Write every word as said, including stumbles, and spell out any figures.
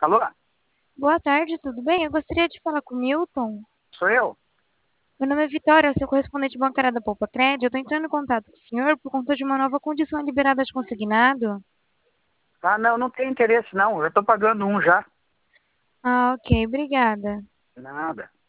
Alô? Boa tarde, tudo bem? Eu gostaria de falar com o Milton. Sou eu? Meu nome é Vitória, eu sou correspondente bancária da Poupa Crédito. Eu estou entrando em contato com o senhor por conta de uma nova condição liberada de consignado. Ah, não, não tem interesse não. Eu tô pagando um já. Ah, ok, obrigada. Nada.